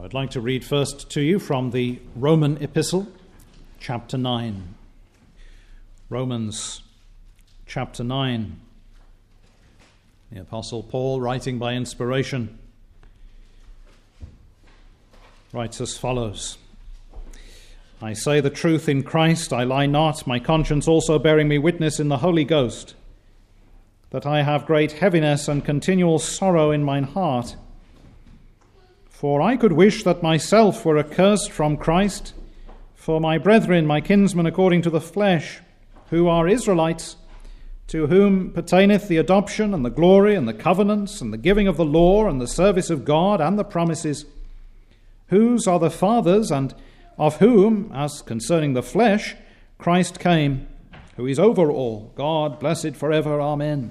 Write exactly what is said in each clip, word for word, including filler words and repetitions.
I'd like to read first to you from the Roman Epistle, chapter nine. Romans chapter nine. The Apostle Paul, writing by inspiration, writes as follows: I say the truth in Christ, I lie not, my conscience also bearing me witness in the Holy Ghost, that I have great heaviness and continual sorrow in mine heart. For I could wish that myself were accursed from Christ for my brethren, my kinsmen according to the flesh, who are Israelites, to whom pertaineth the adoption and the glory and the covenants and the giving of the law and the service of God and the promises, whose are the fathers, and of whom, as concerning the flesh, Christ came, who is over all, God blessed forever. Amen.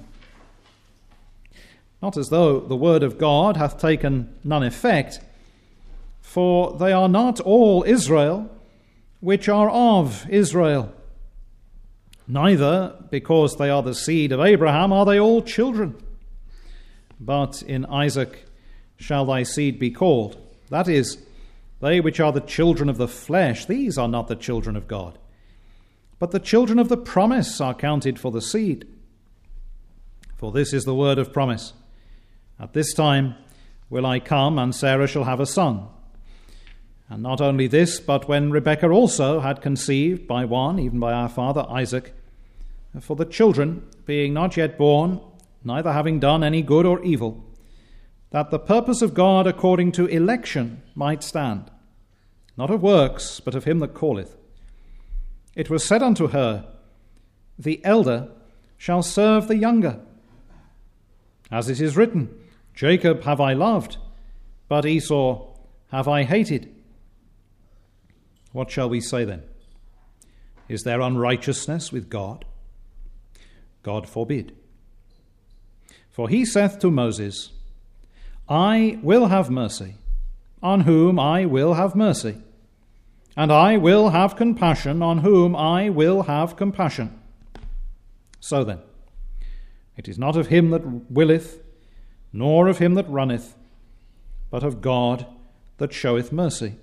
Not as though the word of God hath taken none effect, for they are not all Israel which are of Israel. Neither, because they are the seed of Abraham, are they all children. But in Isaac shall thy seed be called. That is, they which are the children of the flesh, these are not the children of God. But the children of the promise are counted for the seed. For this is the word of promise: At this time will I come, and Sarah shall have a son. And not only this, but when Rebekah also had conceived by one, even by our father Isaac, for the children being not yet born, neither having done any good or evil, that the purpose of God according to election might stand, not of works, but of him that calleth. It was said unto her, The elder shall serve the younger. As it is written, Jacob have I loved, but Esau have I hated. What shall we say then? Is there unrighteousness with God? God forbid. For he saith to Moses, I will have mercy, on whom I will have mercy, and I will have compassion, on whom I will have compassion. So then, it is not of him that willeth, nor of him that runneth, but of God that showeth mercy.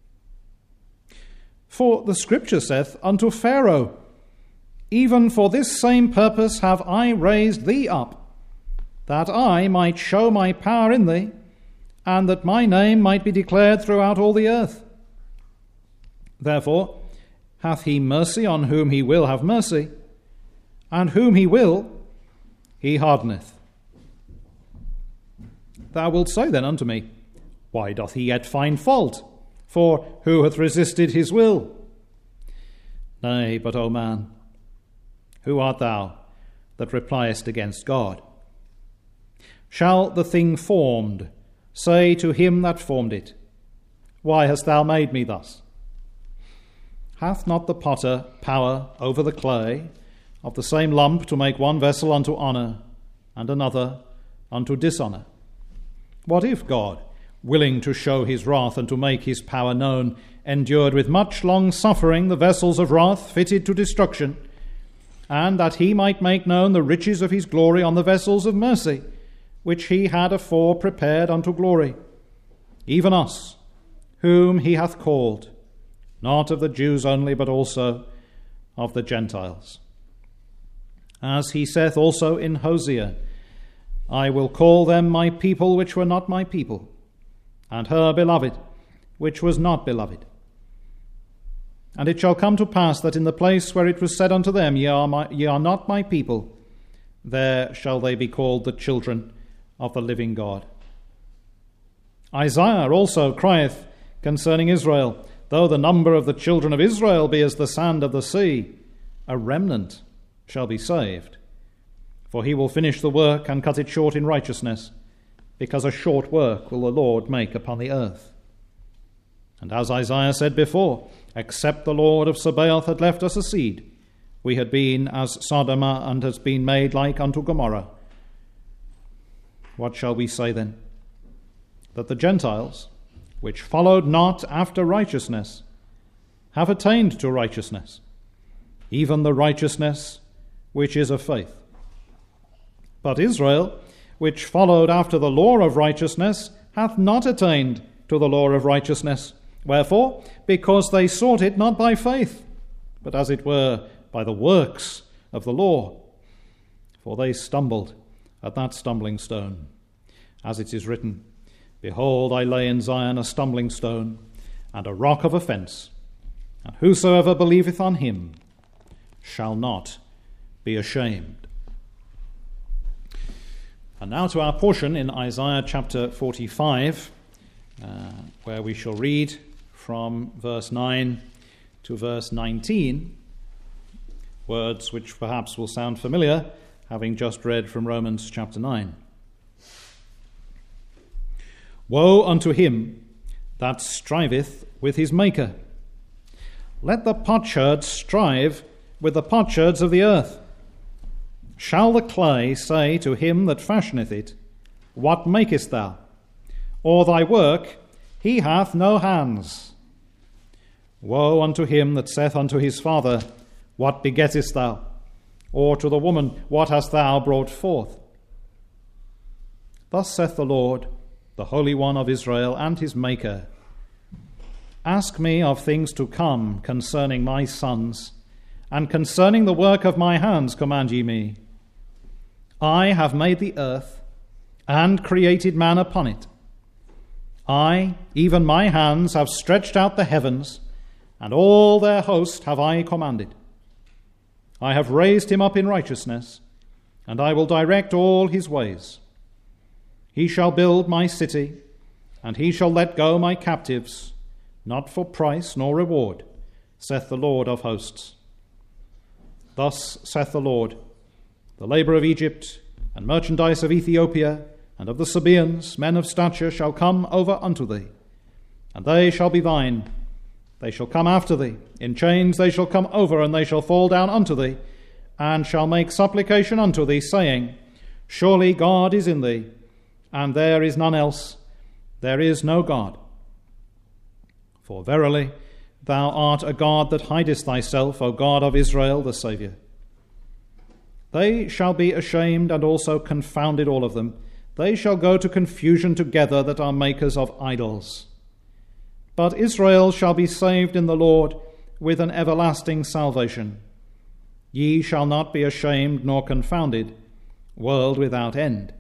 For the Scripture saith unto Pharaoh, Even for this same purpose have I raised thee up, that I might show my power in thee, and that my name might be declared throughout all the earth. Therefore hath he mercy on whom he will have mercy, and whom he will he hardeneth. Thou wilt say then unto me, Why doth he yet find fault? For who hath resisted his will? Nay, but, O man, who art thou that repliest against God? Shall the thing formed say to him that formed it, Why hast thou made me thus? Hath not the potter power over the clay, of the same lump to make one vessel unto honour, and another unto dishonour? What if God, willing to show his wrath and to make his power known, endured with much long suffering the vessels of wrath fitted to destruction, and that he might make known the riches of his glory on the vessels of mercy, which he had afore prepared unto glory, even us, whom he hath called, not of the Jews only, but also of the Gentiles? As he saith also in Hosea, I will call them my people which were not my people, and her beloved which was not beloved. And it shall come to pass that in the place where it was said unto them, Ye are, my, ye are not my people, there shall they be called the children of the living God. Isaiah also crieth concerning Israel, Though the number of the children of Israel be as the sand of the sea, a remnant shall be saved. For he will finish the work and cut it short in righteousness, because a short work will the Lord make upon the earth. And as Isaiah said before, Except the Lord of Sabaoth had left us a seed, we had been as Sodom, and has been made like unto Gomorrah. What shall we say then? That the Gentiles, which followed not after righteousness, have attained to righteousness, even the righteousness which is of faith. But Israel, which followed after the law of righteousness, hath not attained to the law of righteousness. Wherefore? Because they sought it not by faith, but as it were by the works of the law. For they stumbled at that stumbling stone. As it is written, Behold, I lay in Zion a stumbling stone, and a rock of offence, and whosoever believeth on him shall not be ashamed. And now to our portion in Isaiah chapter forty-five, uh, where we shall read from verse nine to verse nineteen, words which perhaps will sound familiar, having just read from Romans chapter nine. Woe unto him that striveth with his Maker. Let the potsherds strive with the potsherds of the earth. Shall the clay say to him that fashioneth it, What makest thou? Or thy work, He hath no hands. Woe unto him that saith unto his father, What begettest thou? Or to the woman, What hast thou brought forth? Thus saith the Lord, the Holy One of Israel, and his Maker, Ask me of things to come concerning my sons, and concerning the work of my hands command ye me. I have made the earth, and created man upon it. I, even my hands, have stretched out the heavens, and all their host have I commanded. I have raised him up in righteousness, and I will direct all his ways. He shall build my city, and he shall let go my captives, not for price nor reward, saith the Lord of hosts. Thus saith the Lord, the labour of Egypt, and merchandise of Ethiopia, and of the Sabaeans, men of stature, shall come over unto thee, and they shall be thine. They shall come after thee. In chains they shall come over, and they shall fall down unto thee, and shall make supplication unto thee, saying, Surely God is in thee, and there is none else. There is no God. For verily thou art a God that hidest thyself, O God of Israel, the Saviour. They shall be ashamed and also confounded, all of them. They shall go to confusion together that are makers of idols. But Israel shall be saved in the Lord with an everlasting salvation. Ye shall not be ashamed nor confounded, world without end.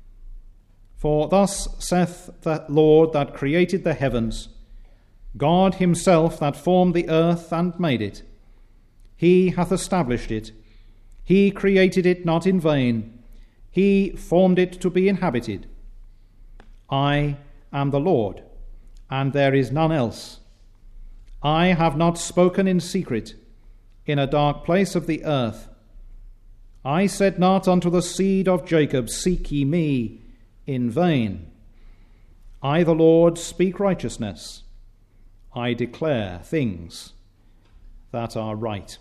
For thus saith the Lord that created the heavens, God himself that formed the earth and made it. He hath established it. He created it not in vain. He formed it to be inhabited. I am the Lord, and there is none else. I have not spoken in secret, in a dark place of the earth. I said not unto the seed of Jacob, Seek ye me, in vain. I, the Lord, speak righteousness. I declare things that are right.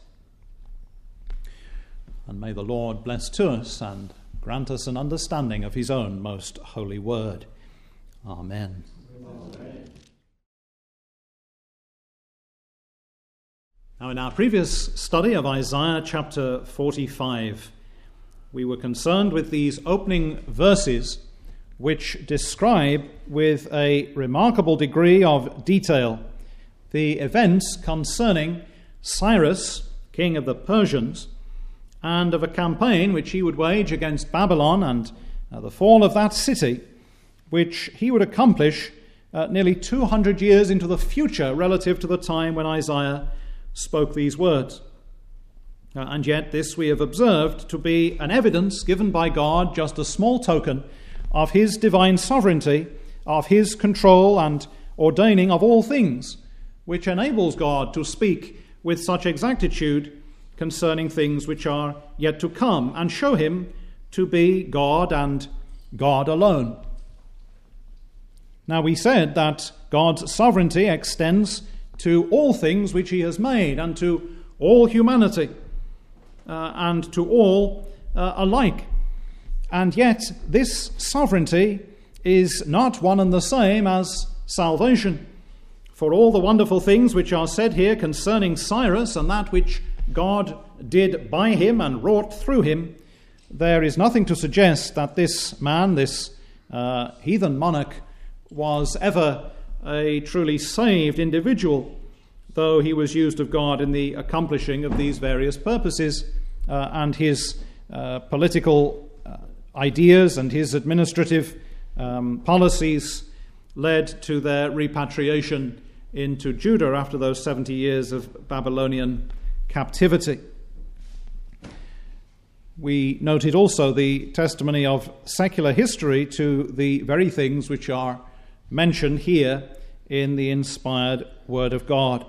And may the Lord bless to us and grant us an understanding of his own most holy word. Amen. Amen. Now, in our previous study of Isaiah chapter forty-five, we were concerned with these opening verses which describe with a remarkable degree of detail the events concerning Cyrus, king of the Persians, and of a campaign which he would wage against Babylon and uh, the fall of that city, which he would accomplish uh, nearly two hundred years into the future relative to the time when Isaiah spoke these words. Uh, and yet this we have observed to be an evidence given by God, just a small token of his divine sovereignty, of his control and ordaining of all things, which enables God to speak with such exactitude concerning things which are yet to come, and show him to be God and God alone. Now, we said that God's sovereignty extends to all things which he has made, and to all humanity, uh, and to all uh, alike. And yet, this sovereignty is not one and the same as salvation. For all the wonderful things which are said here concerning Cyrus, and that which God did by him and wrought through him, there is nothing to suggest that this man, this uh, heathen monarch, was ever a truly saved individual, though he was used of God in the accomplishing of these various purposes, uh, and his uh, political uh, ideas and his administrative um, policies led to their repatriation into Judah after those seventy years of Babylonian captivity. We noted also the testimony of secular history to the very things which are mentioned here in the inspired Word of God.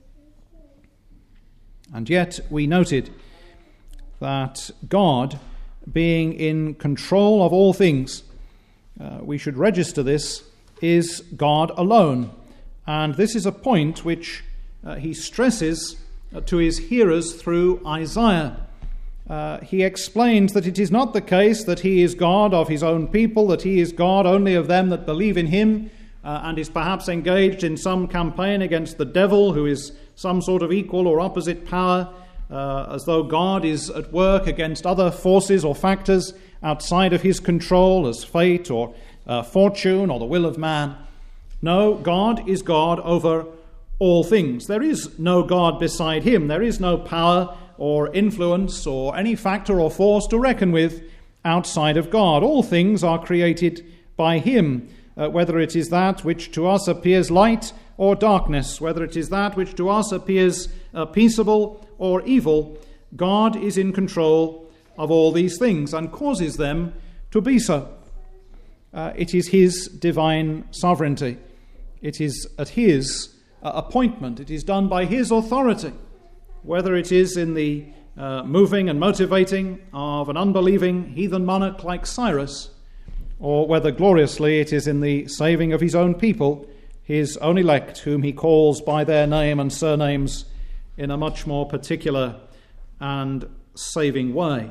And yet we noted that God, being in control of all things, uh, we should register this, is God alone. And this is a point which uh, he stresses uh, to his hearers through Isaiah. Uh, he explains that it is not the case that he is God of his own people, that he is God only of them that believe in him, uh, and is perhaps engaged in some campaign against the devil, who is some sort of equal or opposite power, uh, as though God is at work against other forces or factors outside of his control, as fate or uh, fortune or the will of man. No, God is God over all things. There is no God beside him. There is no power or influence or any factor or force to reckon with outside of God. All things are created by him, uh, whether it is that which to us appears light or darkness, whether it is that which to us appears uh, peaceable or evil. God is in control of all these things and causes them to be so. Uh, it is his divine sovereignty. It is at his uh, appointment. It is done by his authority, whether it is in the uh, moving and motivating of an unbelieving heathen monarch like Cyrus, or whether gloriously it is in the saving of his own people, his own elect, whom he calls by their name and surnames in a much more particular and saving way.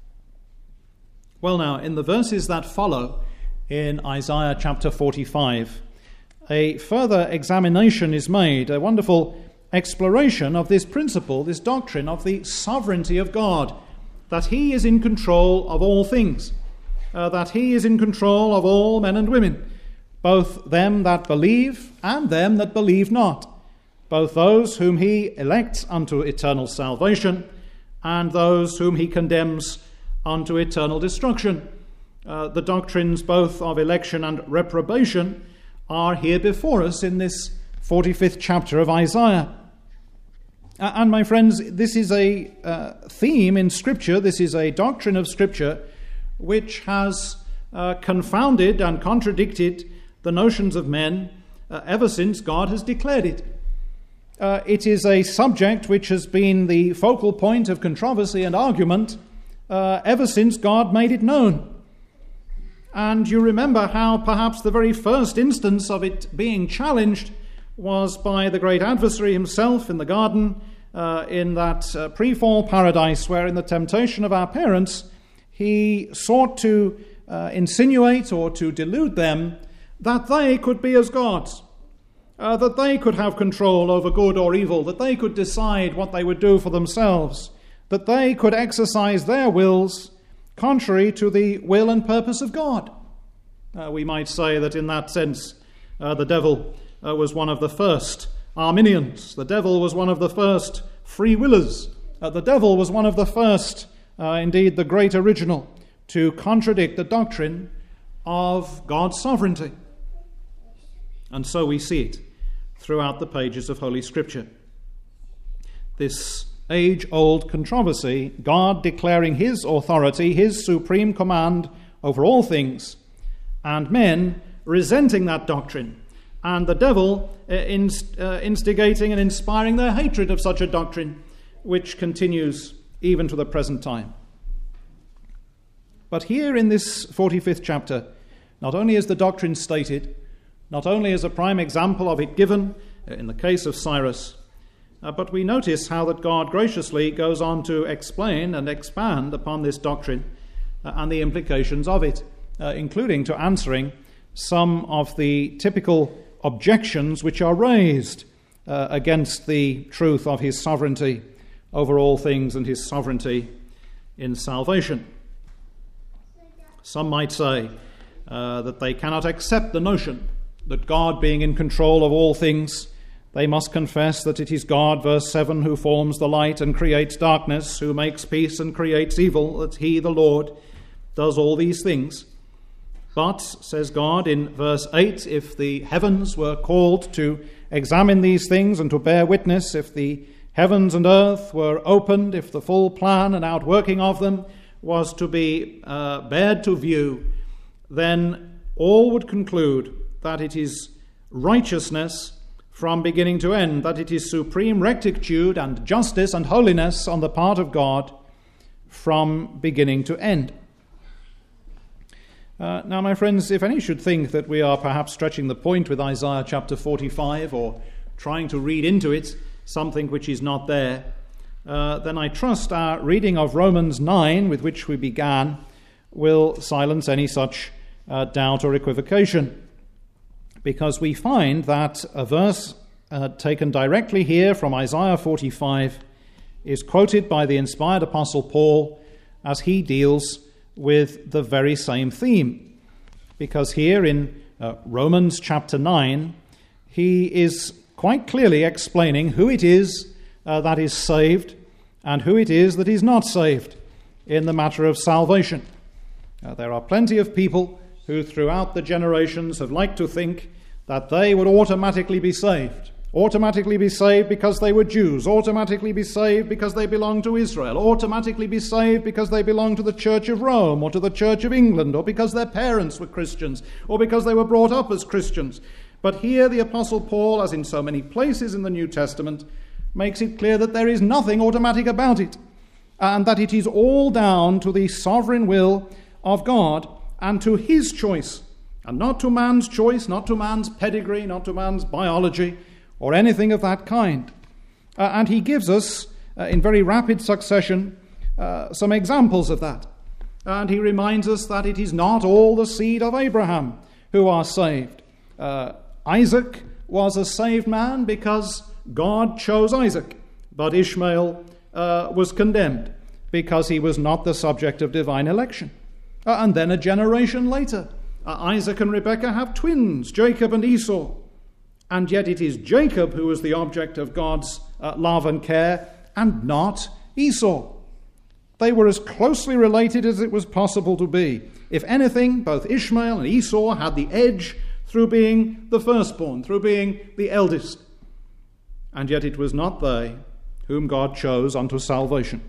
Well, now, in the verses that follow in Isaiah chapter forty-five, a further examination is made, a wonderful exploration of this principle, this doctrine of the sovereignty of God, that he is in control of all things, uh, that he is in control of all men and women, both them that believe and them that believe not, both those whom he elects unto eternal salvation and those whom he condemns unto eternal destruction. Uh, the doctrines both of election and reprobation are here before us in this forty-fifth chapter of Isaiah. Uh, and my friends, this is a uh, theme in Scripture, this is a doctrine of Scripture which has uh, confounded and contradicted the notions of men uh, ever since God has declared it. Uh, it is a subject which has been the focal point of controversy and argument uh, ever since God made it known. And you remember how perhaps the very first instance of it being challenged was by the great adversary himself in the garden, uh, in that uh, pre-fall paradise, where in the temptation of our parents, he sought to uh, insinuate or to delude them that they could be as gods, uh, that they could have control over good or evil, that they could decide what they would do for themselves, that they could exercise their wills contrary to the will and purpose of God. Uh, we might say that in that sense, uh, the devil uh, was one of the first Arminians. The devil was one of the first free willers. Uh, the devil was one of the first, uh, indeed the great original, to contradict the doctrine of God's sovereignty. And so we see it throughout the pages of Holy Scripture. This age-old controversy, God declaring his authority, his supreme command over all things, and men resenting that doctrine, and the devil uh, inst- uh, instigating and inspiring their hatred of such a doctrine, which continues even to the present time. But here in this forty-fifth chapter, not only is the doctrine stated, not only is a prime example of it given uh, in the case of Cyrus, Uh, but we notice how that God graciously goes on to explain and expand upon this doctrine uh, and the implications of it, uh, including to answering some of the typical objections which are raised uh, against the truth of his sovereignty over all things and his sovereignty in salvation. Some might say uh, that they cannot accept the notion that God being in control of all things, they must confess that it is God, verse seven, who forms the light and creates darkness, who makes peace and creates evil, that he, the Lord, does all these things. But, says God in verse eight, if the heavens were called to examine these things and to bear witness, if the heavens and earth were opened, if the full plan and outworking of them was to be uh, bared to view, then all would conclude that it is righteousness from beginning to end, that it is supreme rectitude and justice and holiness on the part of God from beginning to end. Uh, now, my friends, if any should think that we are perhaps stretching the point with Isaiah chapter forty-five or trying to read into it something which is not there, uh, then I trust our reading of Romans nine, with which we began, will silence any such uh, doubt or equivocation. Because we find that a verse uh, taken directly here from Isaiah forty-five is quoted by the inspired Apostle Paul as he deals with the very same theme. Because here in uh, Romans chapter nine, he is quite clearly explaining who it is uh, that is saved and who it is that is not saved in the matter of salvation. Uh, there are plenty of people who throughout the generations have liked to think that they would automatically be saved. Automatically be saved because they were Jews. Automatically be saved because they belong to Israel. Automatically be saved because they belong to the Church of Rome or to the Church of England, or because their parents were Christians, or because they were brought up as Christians. But here the Apostle Paul, as in so many places in the New Testament, makes it clear that there is nothing automatic about it, and that it is all down to the sovereign will of God and to his choice, and not to man's choice, not to man's pedigree, not to man's biology, or anything of that kind. Uh, and he gives us, uh, in very rapid succession, uh, some examples of that. And he reminds us that it is not all the seed of Abraham who are saved. Uh, Isaac was a saved man because God chose Isaac, but Ishmael uh, was condemned because he was not the subject of divine election. Uh, and then a generation later, uh, Isaac and Rebekah have twins, Jacob and Esau. And yet it is Jacob who is the object of God's uh, love and care, and not Esau. They were as closely related as it was possible to be. If anything, both Ishmael and Esau had the edge through being the firstborn, through being the eldest. And yet it was not they whom God chose unto salvation.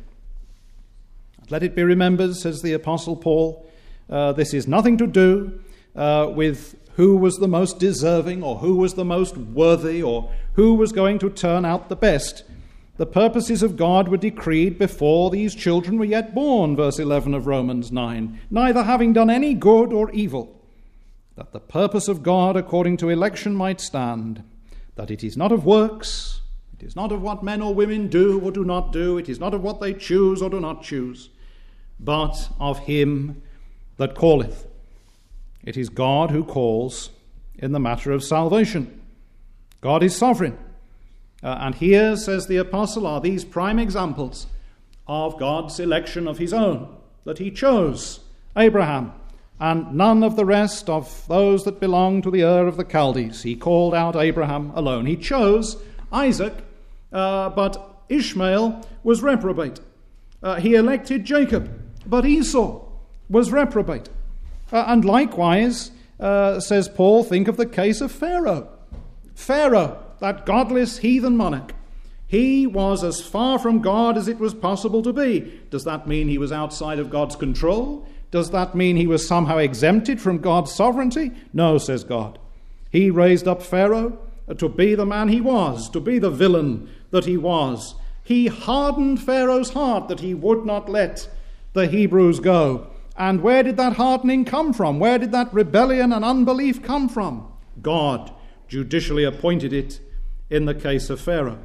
Let it be remembered, says the Apostle Paul, uh, this is nothing to do uh, with who was the most deserving, or who was the most worthy, or who was going to turn out the best. The purposes of God were decreed before these children were yet born, verse eleven of Romans nine, neither having done any good or evil, that the purpose of God according to election might stand, that it is not of works, it is not of what men or women do or do not do, it is not of what they choose or do not choose, but of him that calleth. It is God who calls in the matter of salvation. God is sovereign. Uh, and here, says the apostle, are these prime examples of God's election of his own, that he chose Abraham and none of the rest of those that belong to the Ur of the Chaldees. He called out Abraham alone. He chose Isaac, uh, but Ishmael was reprobate. Uh, he elected Jacob, but Esau was reprobate. Uh, and likewise, uh, says Paul, think of the case of Pharaoh. Pharaoh, that godless heathen monarch, he was as far from God as it was possible to be. Does that mean he was outside of God's control? Does that mean he was somehow exempted from God's sovereignty? No, says God. He raised up Pharaoh to be the man he was, to be the villain that he was. He hardened Pharaoh's heart that he would not let the Hebrews go. And where did that hardening come from? Where did that rebellion and unbelief come from? God judicially appointed it in the case of Pharaoh.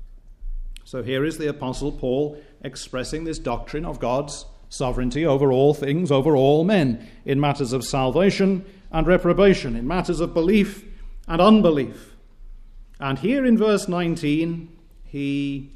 So here is the Apostle Paul expressing this doctrine of God's sovereignty over all things, over all men, in matters of salvation and reprobation, in matters of belief and unbelief. And here in verse nineteen, he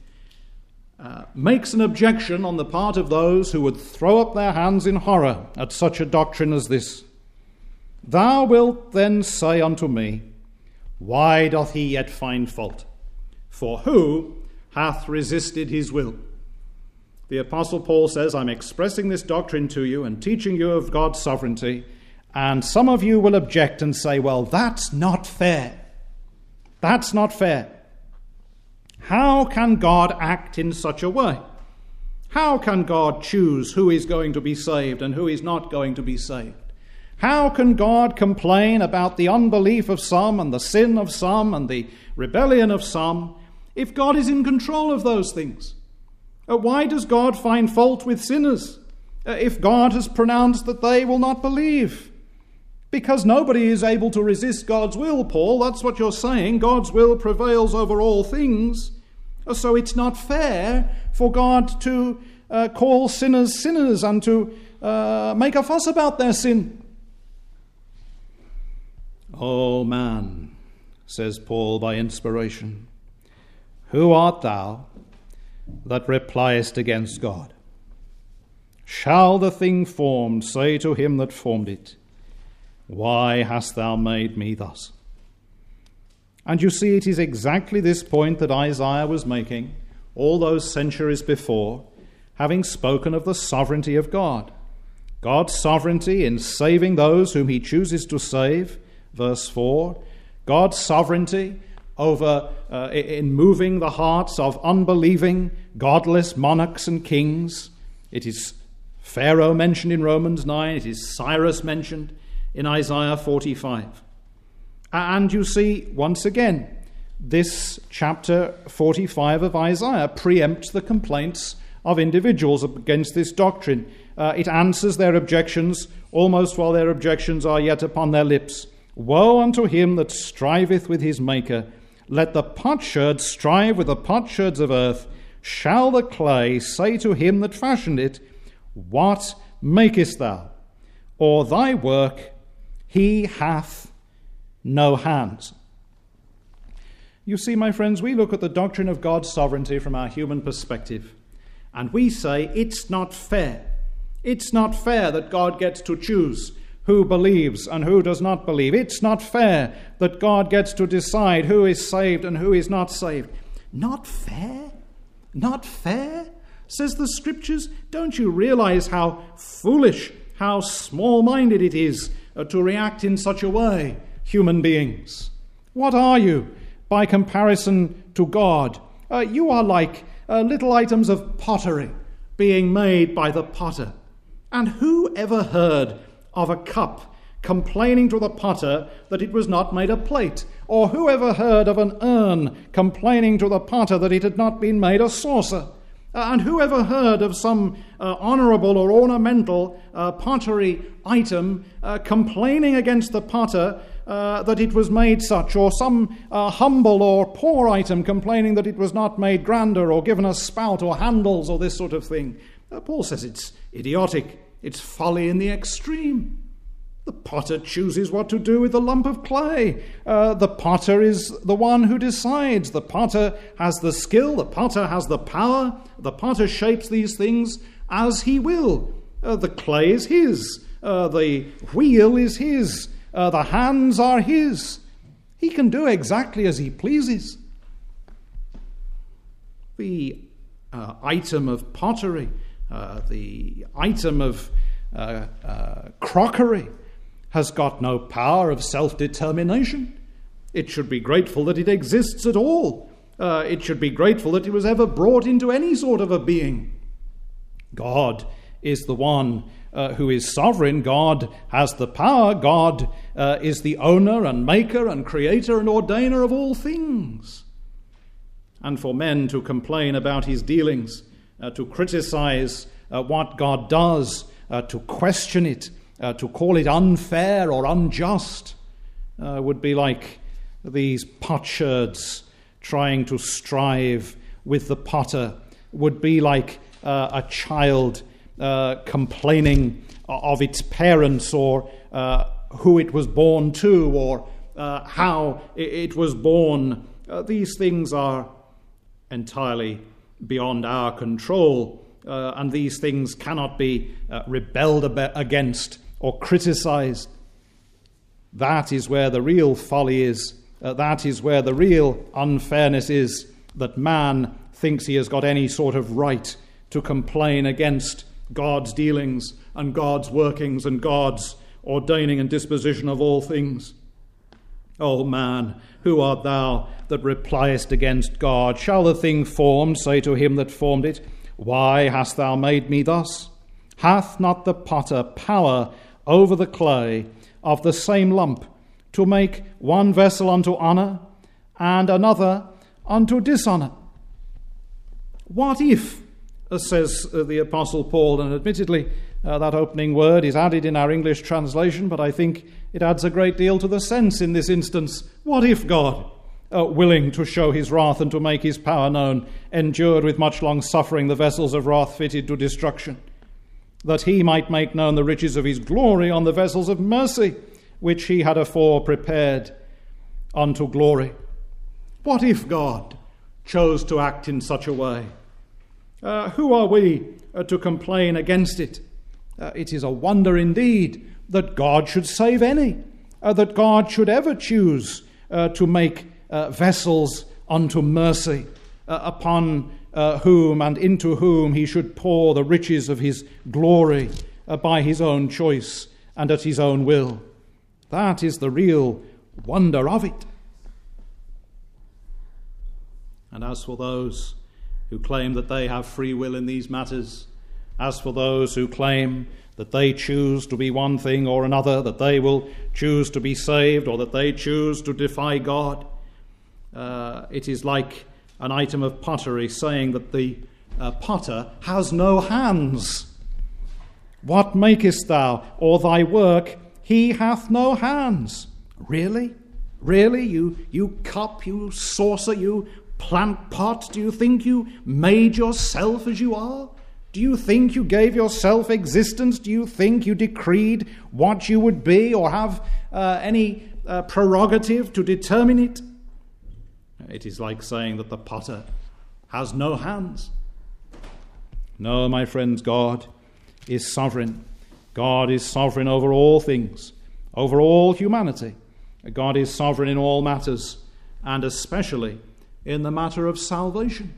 Uh, makes an objection on the part of those who would throw up their hands in horror at such a doctrine as this. Thou wilt then say unto me, Why doth he yet find fault? For who hath resisted his will? The Apostle Paul says, I'm expressing this doctrine to you and teaching you of God's sovereignty, and some of you will object and say, well, that's not fair. That's not fair. How can God act in such a way? How can God choose who is going to be saved and who is not going to be saved? How can God complain about the unbelief of some and the sin of some and the rebellion of some if God is in control of those things? Uh, why does God find fault with sinners uh, if God has pronounced that they will not believe? Because nobody is able to resist God's will, Paul. That's what you're saying. God's will prevails over all things. Uh, so it's not fair for God to uh, call sinners sinners and to uh, make a fuss about their sin. Oh man, says Paul by inspiration, who art thou that repliest against God? Shall the thing formed say to him that formed it, Why hast thou made me thus? And you see, it is exactly this point that Isaiah was making all those centuries before, having spoken of the sovereignty of God. God's sovereignty in saving those whom he chooses to save, verse four. God's sovereignty over uh, in moving the hearts of unbelieving, godless monarchs and kings. It is Pharaoh mentioned in Romans nine. It is Cyrus mentioned in Isaiah forty-five. And you see, once again, this chapter forty-five of Isaiah preempts the complaints of individuals against this doctrine. Uh, it answers their objections almost while their objections are yet upon their lips. Woe unto him that striveth with his Maker. Let the potsherds strive with the potsherds of earth. Shall the clay say to him that fashioned it, What makest thou? Or thy work, he hath no hands. You see, my friends, we look at the doctrine of God's sovereignty from our human perspective, and we say it's not fair. It's not fair that God gets to choose who believes and who does not believe. It's not fair that God gets to decide who is saved and who is not saved. Not fair? Not fair? Says the Scriptures. Don't you realize how foolish, how small-minded it is uh, to react in such a way, human beings? What are you by comparison to God? Uh, you are like uh, little items of pottery being made by the potter. And who ever heard of a cup complaining to the potter that it was not made a plate? Or who ever heard of an urn complaining to the potter that it had not been made a saucer? Uh, and who ever heard of some uh, honorable or ornamental uh, pottery item uh, complaining against the potter uh, that it was made such, or some uh, humble or poor item complaining that it was not made grander or given a spout or handles or this sort of thing? Uh, Paul says it's idiotic. It's folly in the extreme. The potter chooses what to do with the lump of clay. Uh, the potter is the one who decides. The potter has the skill. The potter has the power. The potter shapes these things as he will. Uh, the clay is his. Uh, the wheel is his. Uh, the hands are his. He can do exactly as he pleases. The uh, item of pottery, Uh, the item of uh, uh, crockery has got no power of self-determination. It should be grateful that it exists at all. Uh, it should be grateful that it was ever brought into any sort of a being. God is the one uh, who is sovereign. God has the power. God uh, is the owner and maker and creator and ordainer of all things. And for men to complain about his dealings, Uh, to criticize uh, what God does, uh, to question it, uh, to call it unfair or unjust, uh, would be like these potsherds trying to strive with the potter, would be like uh, a child uh, complaining of its parents or uh, who it was born to or uh, how it was born. Uh, these things are entirely beyond our control, uh, and these things cannot be uh, rebelled ab- against or criticized. That is where the real folly is. Uh, that is where the real unfairness is, that man thinks he has got any sort of right to complain against God's dealings and God's workings and God's ordaining and disposition of all things. O man, who art thou that repliest against God? Shall the thing formed say to him that formed it, Why hast thou made me thus? Hath not the potter power over the clay of the same lump, to make one vessel unto honour and another unto dishonour? What if, as says the Apostle Paul, and admittedly uh, that opening word is added in our English translation, but I think it adds a great deal to the sense in this instance. What if God, uh, willing to show his wrath and to make his power known, endured with much long suffering the vessels of wrath fitted to destruction, that he might make known the riches of his glory on the vessels of mercy, which he had afore prepared unto glory? What if God chose to act in such a way? Uh, who are we uh, to complain against it? Uh, it is a wonder indeed that God should save any, uh, that God should ever choose uh, to make uh, vessels unto mercy, uh, upon uh, whom and into whom he should pour the riches of his glory uh, by his own choice and at his own will. That is the real wonder of it. And as for those who claim that they have free will in these matters, as for those who claim that they choose to be one thing or another, that they will choose to be saved or that they choose to defy God, uh, it is like an item of pottery saying that the uh, potter has no hands. What makest thou, or thy work? He hath no hands. Really? Really? You, you cup, you saucer, you plant pot, do you think you made yourself as you are? Do you think you gave yourself existence? Do you think you decreed what you would be or have uh, any uh, prerogative to determine it? It is like saying that the potter has no hands. No, my friends, God is sovereign. God is sovereign over all things, over all humanity. God is sovereign in all matters, and especially in the matter of salvation.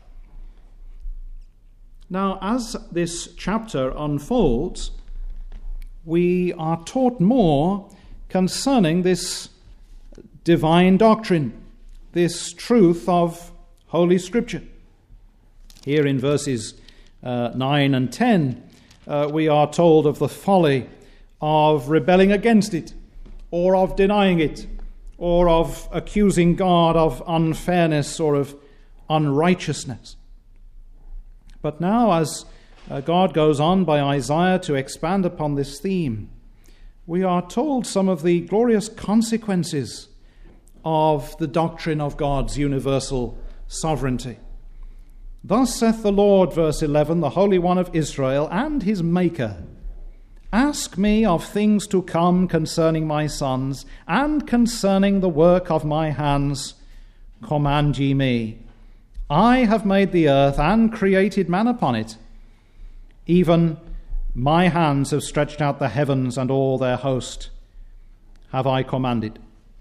Now, as this chapter unfolds, we are taught more concerning this divine doctrine, this truth of Holy Scripture. Here in verses uh, nine and ten, uh, we are told of the folly of rebelling against it, or of denying it, or of accusing God of unfairness or of unrighteousness. But now, as uh, God goes on by Isaiah to expand upon this theme, we are told some of the glorious consequences of the doctrine of God's universal sovereignty. Thus saith the Lord, verse eleven, the Holy One of Israel and his Maker, Ask me of things to come concerning my sons, and concerning the work of my hands, command ye me. I have made the earth and created man upon it. Even my hands have stretched out the heavens, and all their host have I commanded.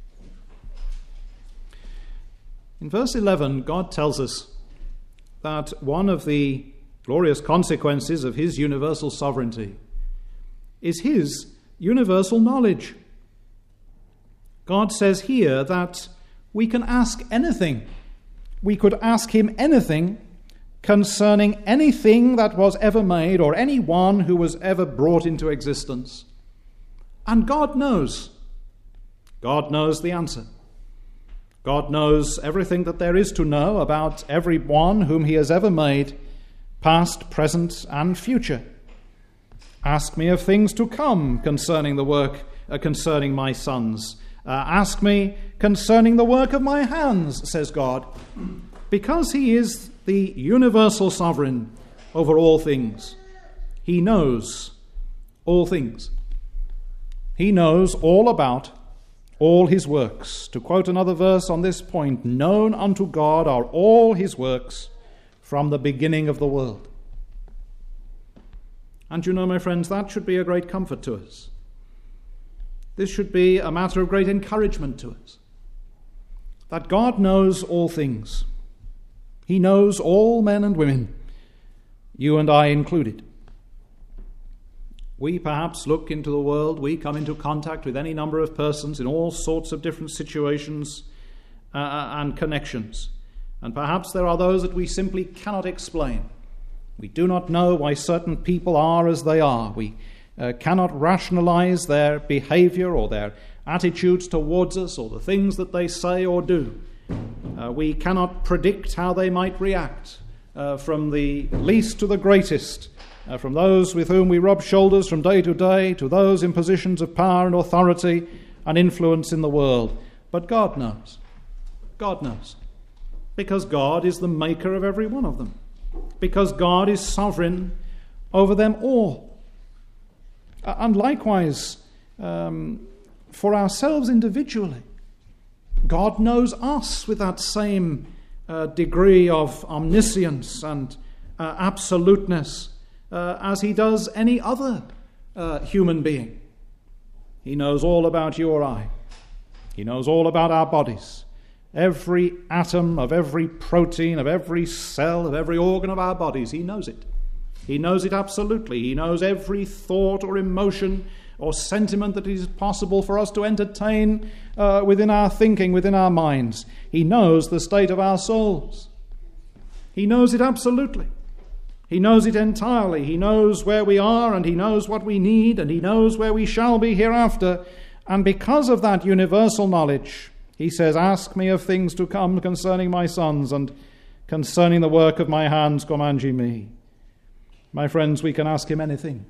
In verse eleven, God tells us that one of the glorious consequences of his universal sovereignty is his universal knowledge. God says here that we can ask anything. We could ask him anything concerning anything that was ever made or anyone who was ever brought into existence. And God knows. God knows the answer. God knows everything that there is to know about everyone whom he has ever made, past, present, and future. Ask me of things to come concerning the work, uh, concerning my sons. Uh, ask me concerning the work of my hands, says God, because he is the universal sovereign over all things. He knows all things. He knows all about all his works. To quote another verse on this point, known unto God are all his works from the beginning of the world. And you know, my friends, that should be a great comfort to us. this should be a matter of great encouragement to us. That God knows all things. He knows all men and women, you and I included. We perhaps look into the world, we come into contact with any number of persons in all sorts of different situations uh, and connections. And perhaps there are those that we simply cannot explain. We do not know why certain people are as they are. We uh, cannot rationalize their behavior or their attitudes towards us or the things that they say or do. Uh, we cannot predict how they might react, uh, from the least to the greatest, uh, from those with whom we rub shoulders from day to day to those in positions of power and authority and influence in the world. But God knows. God knows. Because God is the maker of every one of them. Because God is sovereign over them all. Uh, and likewise, um, for ourselves individually, God knows us with that same uh, degree of omniscience and uh, absoluteness uh, as he does any other uh, human being. He knows all about you or I. He knows all about our bodies. Every atom of every protein, of every cell, of every organ of our bodies, he knows it. He knows it absolutely. He knows every thought or emotion or sentiment that it is possible for us to entertain uh, within our thinking, within our minds. He knows the state of our souls. He knows it absolutely. He knows it entirely. He knows where we are, and he knows what we need, and he knows where we shall be hereafter. And because of that universal knowledge, he says, "Ask me of things to come concerning my sons, and concerning the work of my hands command ye me." My friends, we can ask him anything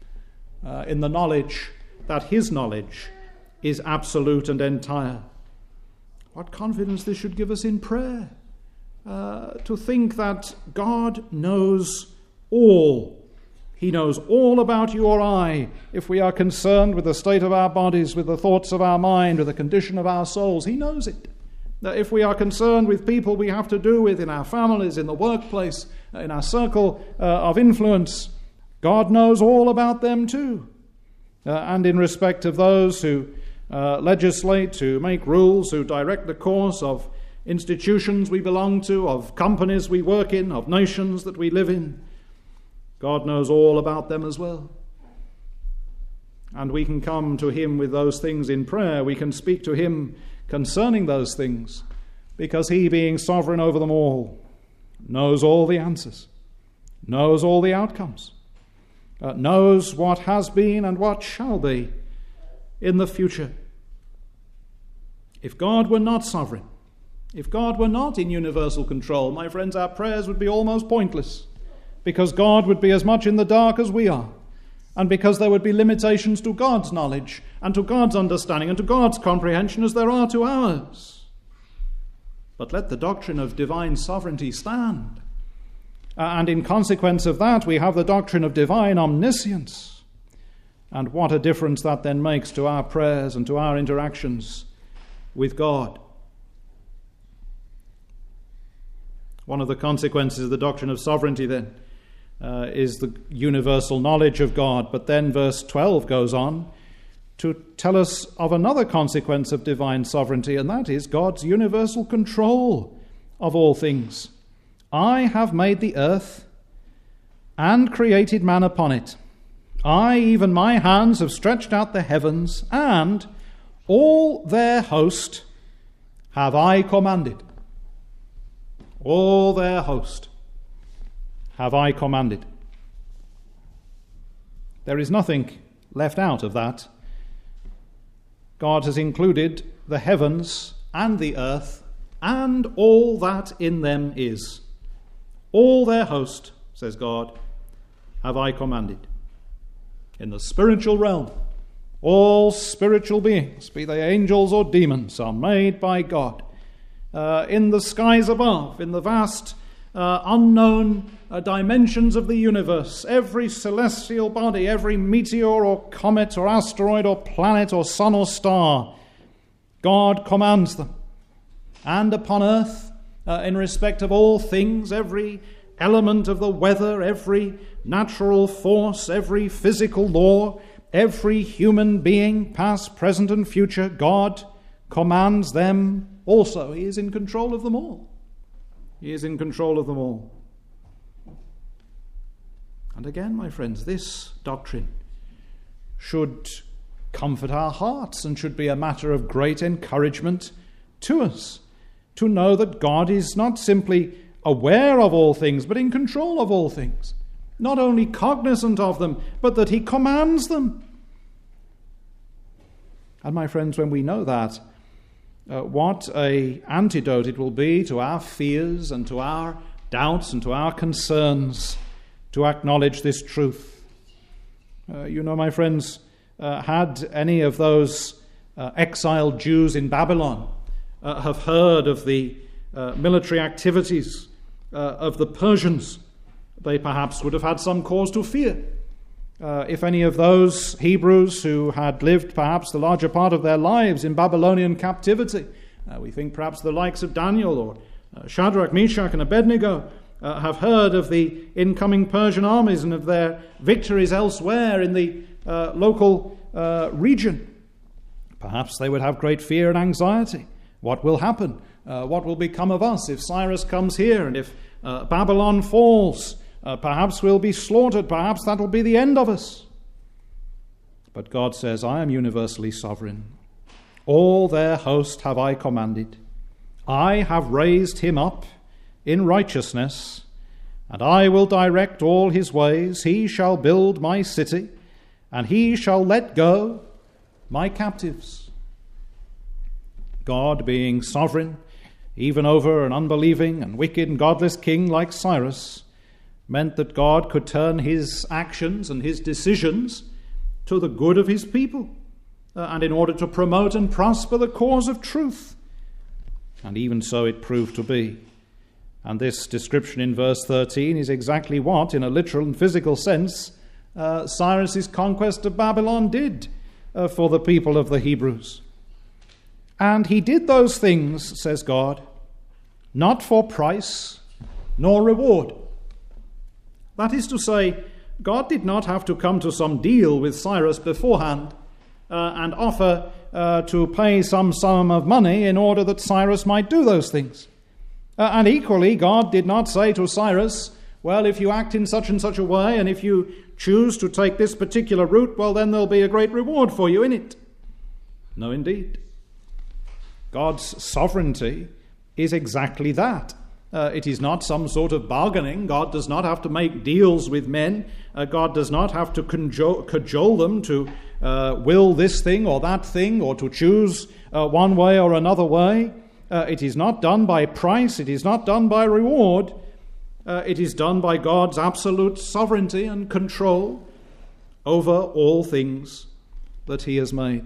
uh, in the knowledge that his knowledge is absolute and entire. What confidence this should give us in prayer, uh, to think that God knows all. He knows all about you or I, if we are concerned with the state of our bodies, with the thoughts of our mind, with the condition of our souls. He knows it. That if we are concerned with people we have to do with in our families, in the workplace, in our circle uh, of influence, God knows all about them too. Uh, and in respect of those who uh, legislate, who make rules, who direct the course of institutions we belong to, of companies we work in, of nations that we live in, God knows all about them as well. And we can come to him with those things in prayer. We can speak to him concerning those things, because he, being sovereign over them all, knows all the answers, knows all the outcomes, uh, knows what has been and what shall be in the future. If God were not sovereign, if God were not in universal control, my friends, our prayers would be almost pointless, because God would be as much in the dark as we are, and because there would be limitations to God's knowledge and to God's understanding and to God's comprehension as there are to ours. But let the doctrine of divine sovereignty stand. And in consequence of that, we have the doctrine of divine omniscience. And what a difference that then makes to our prayers and to our interactions with God. One of the consequences of the doctrine of sovereignty then uh, is the universal knowledge of God. But then verse twelve goes on to tell us of another consequence of divine sovereignty, and that is God's universal control of all things. "I have made the earth and created man upon it. I, even my hands, have stretched out the heavens, and all their host have I commanded." All their host have I commanded. There is nothing left out of that. God has included the heavens and the earth and all that in them is. All their host, says God, have I commanded. In the spiritual realm, all spiritual beings, be they angels or demons, are made by God. Uh, in the skies above, in the vast uh, unknown uh, dimensions of the universe, every celestial body, every meteor or comet or asteroid or planet or sun or star, God commands them. And upon earth, uh, in respect of all things, every element of the weather, every natural force, every physical law, every human being, past, present, and future, God commands them also. He is in control of them all. He is in control of them all. And again, my friends, this doctrine should comfort our hearts and should be a matter of great encouragement to us, to know that God is not simply aware of all things, but in control of all things. Not only cognizant of them, but that he commands them. And my friends, when we know that, uh, what an antidote it will be to our fears and to our doubts and to our concerns to acknowledge this truth. Uh, you know, my friends, uh, had any of those uh, exiled Jews in Babylon uh, have heard of the uh, military activities uh, of the Persians, they perhaps would have had some cause to fear. Uh, if any of those Hebrews who had lived perhaps the larger part of their lives in Babylonian captivity, uh, we think perhaps the likes of Daniel or uh, Shadrach, Meshach, and Abednego, uh, have heard of the incoming Persian armies and of their victories elsewhere in the uh, local uh, region, perhaps they would have great fear and anxiety. What will happen? Uh, what will become of us if Cyrus comes here and if uh, Babylon falls? Uh, perhaps we'll be slaughtered. Perhaps that will be the end of us. But God says, I am universally sovereign. All their host have I commanded. I have raised him up in righteousness, and I will direct all his ways. He shall build my city, and he shall let go my captives. God, being sovereign, even over an unbelieving and wicked and godless king like Cyrus, meant that God could turn his actions and his decisions to the good of his people, uh, and in order to promote and prosper the cause of truth. And even so it proved to be. And this description in verse thirteen is exactly what, in a literal and physical sense, uh, Cyrus's conquest of Babylon did uh, for the people of the Hebrews. And he did those things, says God, not for price nor reward. That is to say, God did not have to come to some deal with Cyrus beforehand uh, and offer uh, to pay some sum of money in order that Cyrus might do those things. Uh, and equally, God did not say to Cyrus, well, if you act in such and such a way, and if you choose to take this particular route, well, then there'll be a great reward for you in it. No, indeed. God's sovereignty is exactly that. Uh, it is not some sort of bargaining. God does not have to make deals with men. Uh, God does not have to cajole, cajole them to uh, will this thing or that thing, or to choose uh, one way or another way. Uh, it is not done by price. It is not done by reward. Uh, it is done by God's absolute sovereignty and control over all things that he has made.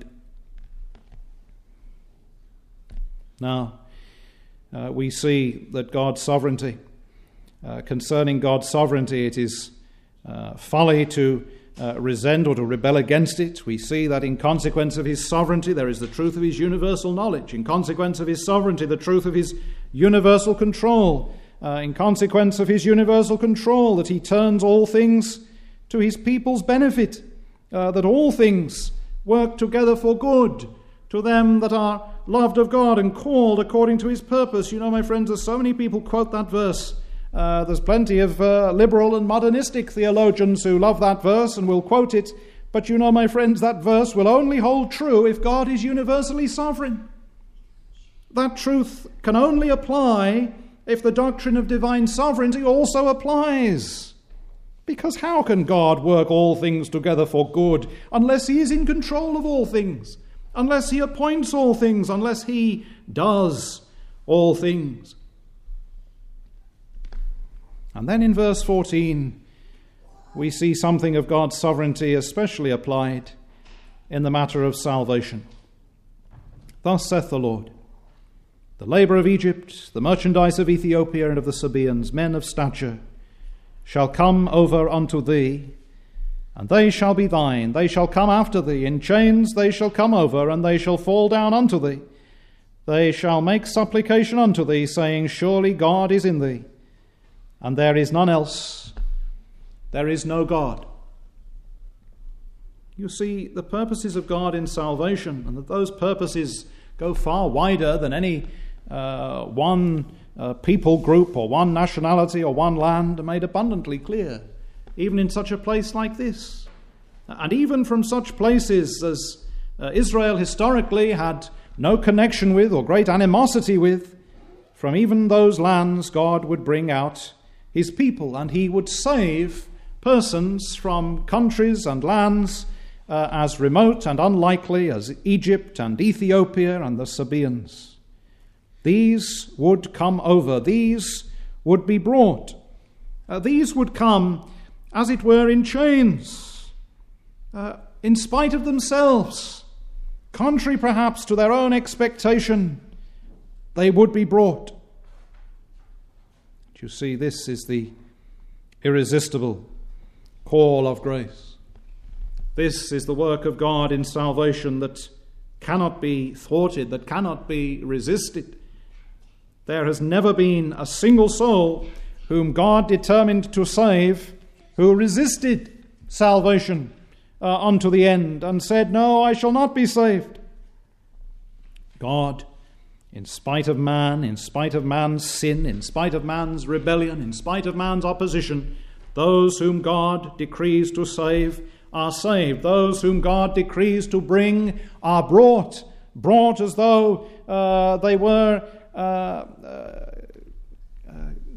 Now, Uh, we see that God's sovereignty, uh, concerning God's sovereignty, it is uh, folly to uh, resent or to rebel against it. We see that in consequence of his sovereignty, there is the truth of his universal knowledge. In consequence of his sovereignty, the truth of his universal control. Uh, in consequence of his universal control, that he turns all things to his people's benefit, uh, that all things work together for good to them that are loved of God and called according to his purpose. You know, my friends, there's so many people quote that verse. Uh, there's plenty of uh, liberal and modernistic theologians who love that verse and will quote it. But you know, my friends, that verse will only hold true if God is universally sovereign. That truth can only apply if the doctrine of divine sovereignty also applies. Because how can God work all things together for good unless he is in control of all things? Unless he appoints all things, unless he does all things. And then in verse fourteen, we see something of God's sovereignty especially applied in the matter of salvation. Thus saith the Lord, the labour of Egypt, the merchandise of Ethiopia and of the Sabaeans, men of stature, shall come over unto thee, and they shall be thine. They shall come after thee. In chains they shall come over, and they shall fall down unto thee. They shall make supplication unto thee, saying, surely God is in thee, and there is none else. There is no God. You see, the purposes of God in salvation, and that those purposes go far wider than any uh, one uh, people group or one nationality or one land, are made abundantly clear, even in such a place like this. And even from such places as uh, Israel historically had no connection with or great animosity with, from even those lands God would bring out his people, and he would save persons from countries and lands uh, as remote and unlikely as Egypt and Ethiopia and the Sabaeans. These would come over, these would be brought. Uh, these would come, as it were, in chains, uh, in spite of themselves, contrary perhaps to their own expectation, they would be brought. You see, this is the irresistible call of grace. This is the work of God in salvation that cannot be thwarted, that cannot be resisted. There has never been a single soul whom God determined to save who resisted salvation uh, unto the end and said, "No, I shall not be saved." God, in spite of man, in spite of man's sin, in spite of man's rebellion, in spite of man's opposition, those whom God decrees to save are saved. Those whom God decrees to bring are brought, brought as though uh, they were uh, uh, uh,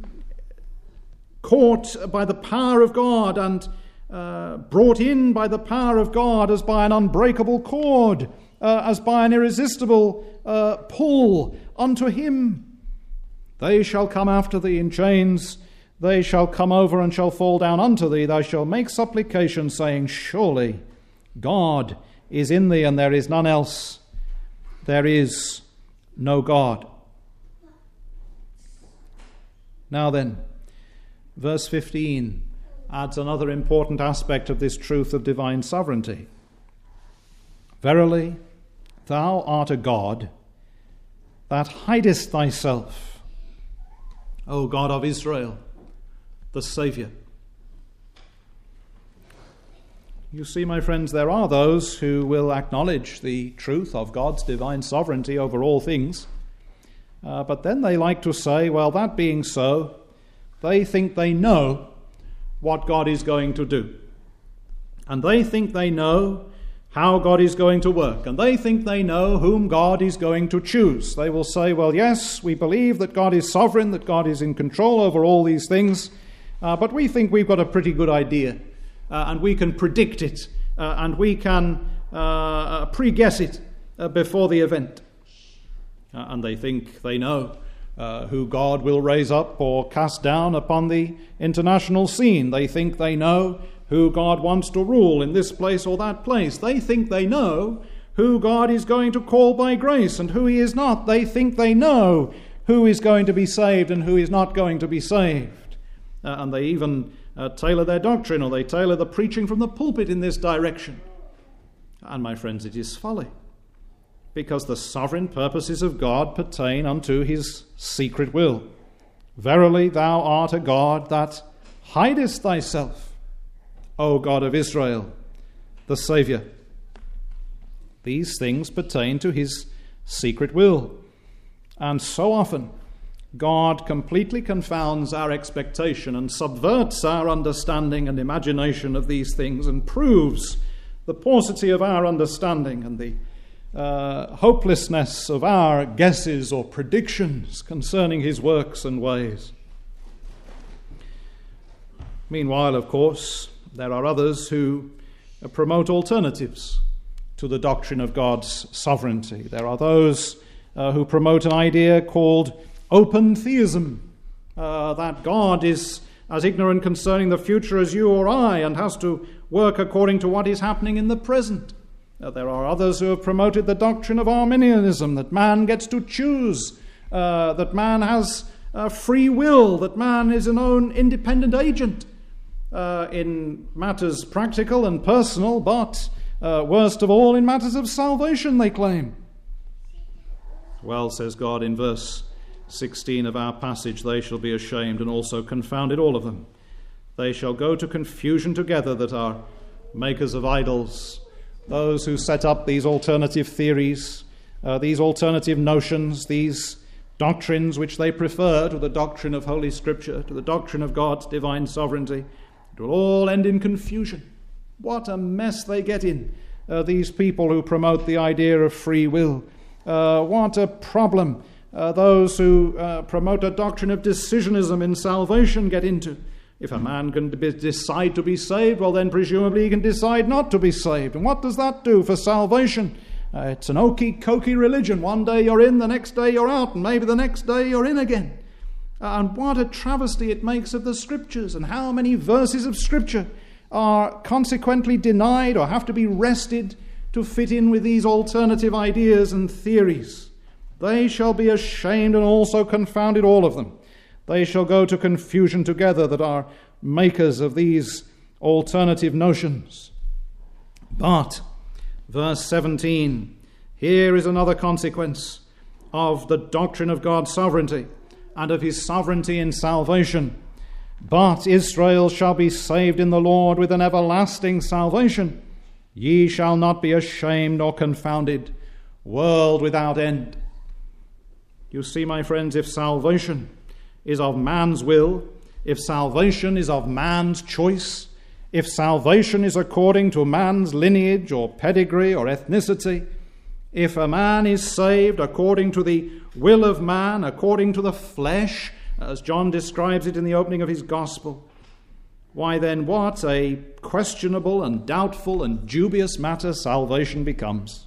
caught by the power of God and uh, brought in by the power of God as by an unbreakable cord, uh, as by an irresistible uh, pull unto him. They shall come after thee in chains, they shall come over and shall fall down unto thee. Thou shalt make supplication, saying, Surely God is in thee, and there is none else. There is no God. Now then, verse fifteen adds another important aspect of this truth of divine sovereignty. Verily, thou art a God that hidest thyself, O God of Israel, the Saviour. You see, my friends, there are those who will acknowledge the truth of God's divine sovereignty over all things, uh, but then they like to say, well, that being so, they think they know what God is going to do. And they think they know how God is going to work. And they think they know whom God is going to choose. They will say, well, yes, we believe that God is sovereign, that God is in control over all these things, uh, but we think we've got a pretty good idea, uh, and we can predict it, uh, and we can uh, pre-guess it uh, before the event. Uh, and they think they know Uh, who God will raise up or cast down upon the international scene. They think they know who God wants to rule in this place or that place. They think they know who God is going to call by grace and who he is not. They think they know who is going to be saved and who is not going to be saved. Uh, and they even uh, tailor their doctrine, or they tailor the preaching from the pulpit in this direction. And my friends, it is folly, because the sovereign purposes of God pertain unto his secret will. Verily, thou art a God that hidest thyself, O God of Israel, the Saviour. These things pertain to his secret will. And so often, God completely confounds our expectation and subverts our understanding and imagination of these things, and proves the paucity of our understanding and the Uh, hopelessness of our guesses or predictions concerning his works and ways. Meanwhile, of course, there are others who uh, promote alternatives to the doctrine of God's sovereignty. There are those uh, who promote an idea called open theism, uh, that God is as ignorant concerning the future as you or I, and has to work according to what is happening in the present. Uh, there are others who have promoted the doctrine of Arminianism, that man gets to choose, uh, that man has uh, free will, that man is an own independent agent uh, in matters practical and personal, but uh, worst of all in matters of salvation, they claim. Well, says God in verse sixteen of our passage, they shall be ashamed and also confounded, all of them. They shall go to confusion together that are makers of idols, those who set up these alternative theories, uh, these alternative notions, these doctrines which they prefer to the doctrine of Holy Scripture, to the doctrine of God's divine sovereignty. It will all end in confusion. What a mess they get in, uh, these people who promote the idea of free will. Uh, what a problem uh, those who uh, promote a doctrine of decisionism in salvation get into. If a man can be, decide to be saved, well then presumably he can decide not to be saved. And what does that do for salvation? Uh, it's an okey-cokey religion. One day you're in, the next day you're out, and maybe the next day you're in again. Uh, and what a travesty it makes of the Scriptures, and how many verses of Scripture are consequently denied or have to be wrested to fit in with these alternative ideas and theories. They shall be ashamed and also confounded, all of them. They shall go to confusion together that are makers of these alternative notions. But, verse seventeen, here is another consequence of the doctrine of God's sovereignty and of his sovereignty in salvation. But Israel shall be saved in the Lord with an everlasting salvation. Ye shall not be ashamed or confounded, world without end. You see, my friends, if salvation is of man's will, if salvation is of man's choice, if salvation is according to man's lineage or pedigree or ethnicity, if a man is saved according to the will of man, according to the flesh, as John describes it in the opening of his gospel, why then what a questionable and doubtful and dubious matter salvation becomes.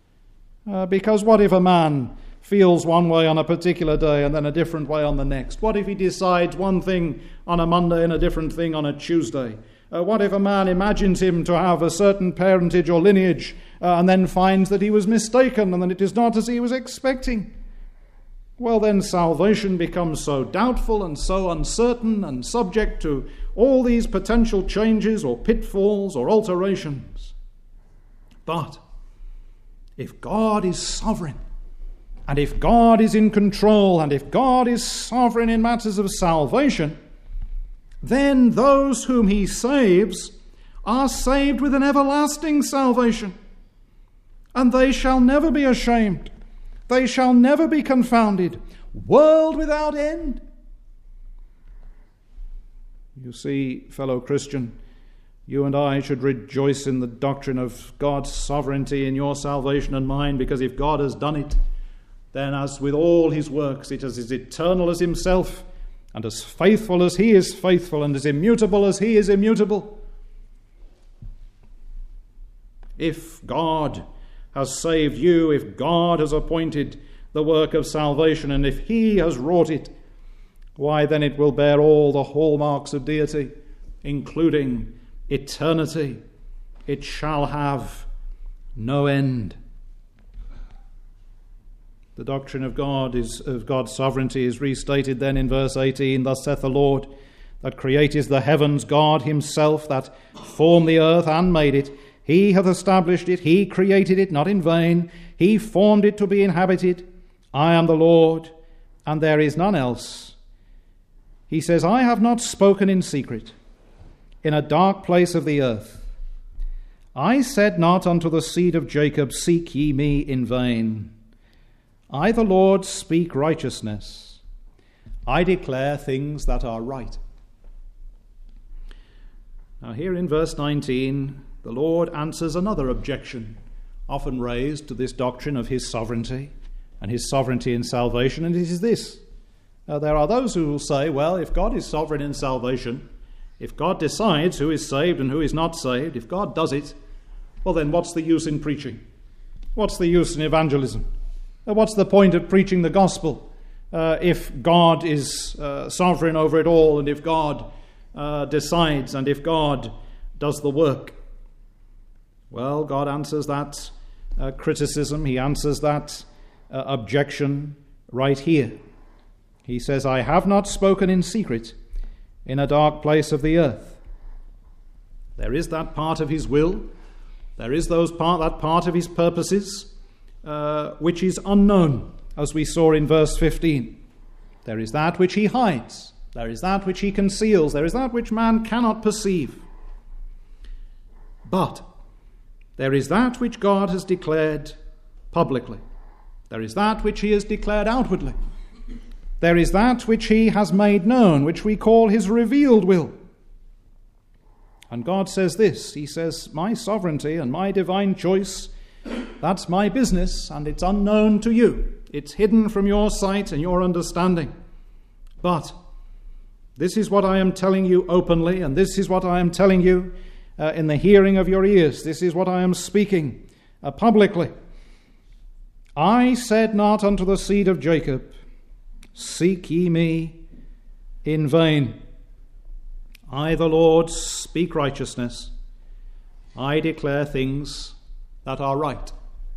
Uh, because what if a man feels one way on a particular day and then a different way on the next? What if he decides one thing on a Monday and a different thing on a Tuesday? Uh, what if a man imagines him to have a certain parentage or lineage uh, and then finds that he was mistaken and that it is not as he was expecting? Well, then salvation becomes so doubtful and so uncertain and subject to all these potential changes or pitfalls or alterations. But if God is sovereign, and if God is in control, and if God is sovereign in matters of salvation, then those whom he saves are saved with an everlasting salvation, and they shall never be ashamed. They shall never be confounded, world without end. You see, fellow Christian, you and I should rejoice in the doctrine of God's sovereignty in your salvation and mine, because if God has done it, then as with all his works, it is as eternal as himself, and as faithful as he is faithful, and as immutable as he is immutable. If God has saved you, if God has appointed the work of salvation, and if he has wrought it, why then it will bear all the hallmarks of deity, including eternity. It shall have no end. The doctrine of God is of God's sovereignty is restated then in verse eighteen. Thus saith the Lord, that created the heavens, God himself, that formed the earth and made it. He hath established it, he created it, not in vain. He formed it to be inhabited. I am the Lord, and there is none else. He says, I have not spoken in secret, in a dark place of the earth. I said not unto the seed of Jacob, seek ye me in vain. I, the Lord, speak righteousness. I declare things that are right. Now here in verse nineteen, the Lord answers another objection often raised to this doctrine of his sovereignty and his sovereignty in salvation, and it is this. Uh, there are those who will say, well, if God is sovereign in salvation, if God decides who is saved and who is not saved, if God does it, well then what's the use in preaching? What's the use in evangelism? Uh, what's the point of preaching the gospel uh, if God is uh, sovereign over it all, and if God uh, decides, and if God does the work? Well, God answers that uh, criticism. He answers that uh, objection right here. He says, I have not spoken in secret in a dark place of the earth. There is that part of his will. There is those part, that part of his purposes uh, which is unknown, as we saw in verse fifteen. There is that which he hides. There is that which he conceals. There is that which man cannot perceive. But There is that which God has declared publicly. There is that which he has declared outwardly. There is that which he has made known, which we call his revealed will. And God says this, he says, my sovereignty and my divine choice, that's my business, and it's unknown to you. It's hidden from your sight and your understanding. But this is what I am telling you openly, and this is what I am telling you uh, in the hearing of your ears. This is what I am speaking uh, publicly. I said not unto the seed of Jacob, seek ye me in vain. I, the Lord, speak righteousness. I declare things that are right.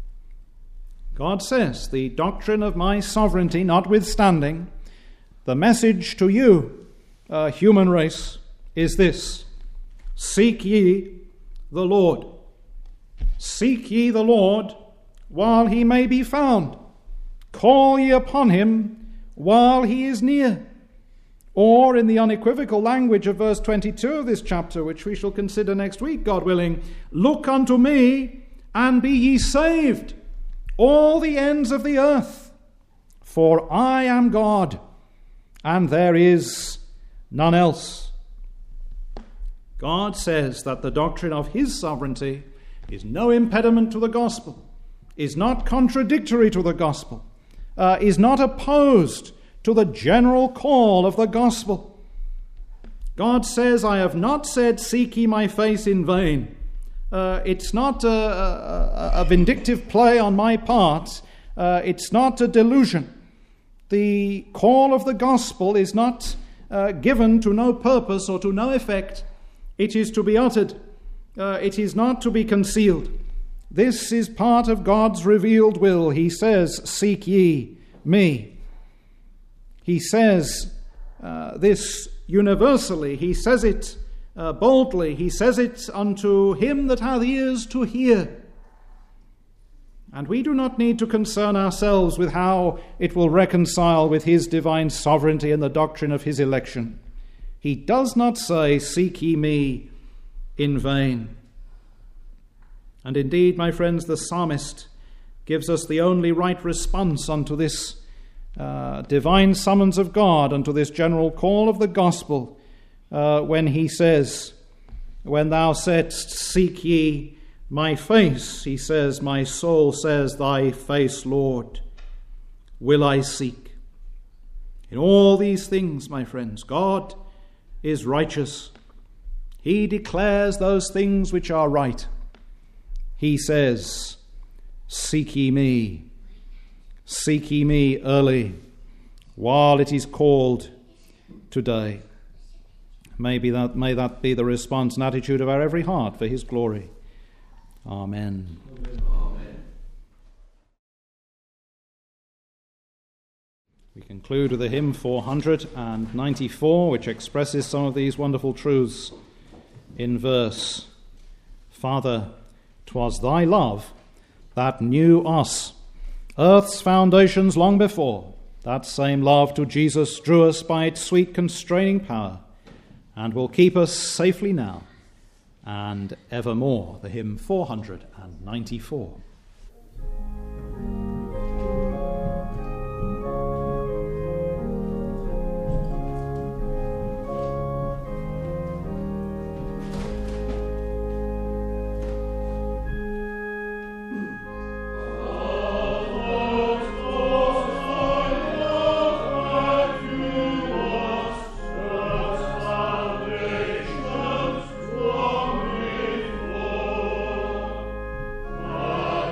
God says, the doctrine of my sovereignty notwithstanding, the message to you, uh, human race, is this: seek ye the Lord. Seek ye the Lord while he may be found. Call ye upon him while he is near. Or, in the unequivocal language of verse twenty-two of this chapter, which we shall consider next week, God willing, look unto me and be ye saved, all the ends of the earth. For I am God, and there is none else. God says that the doctrine of his sovereignty is no impediment to the gospel, is not contradictory to the gospel, uh, is not opposed to the general call of the gospel. God says, I have not said, seek ye my face in vain. Uh, it's not a, a, a vindictive play on my part. Uh, it's not a delusion. The call of the gospel is not uh, given to no purpose or to no effect. It is to be uttered. Uh, it is not to be concealed. This is part of God's revealed will. He says, seek ye me. He says uh, this universally. He says it uh, boldly. He says it unto him that hath ears to hear. And we do not need to concern ourselves with how it will reconcile with his divine sovereignty and the doctrine of his election. He does not say, seek ye me in vain. And indeed, my friends, the psalmist gives us the only right response unto this Uh, divine summons of God, unto this general call of the gospel, uh, when he says, when thou saidst, seek ye my face, he says, my soul says, thy face, Lord, will I seek. In all these things, my friends, God is righteous. He declares those things which are right. He says, seek ye me. Seek ye me early, while it is called today. Maybe that, may that be the response and attitude of our every heart for his glory. Amen. Amen. We conclude with the hymn four hundred ninety-four, which expresses some of these wonderful truths in verse. Father, 'twas thy love that knew us, earth's foundations long before. That same love to Jesus drew us by its sweet constraining power, and will keep us safely now and evermore. The hymn four hundred ninety-four. Foundations long before,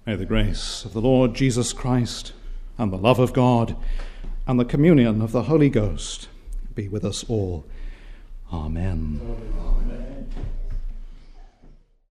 May the grace of the Lord Jesus Christ and the love of God and the communion of the Holy Ghost be with us all. Amen. Amen.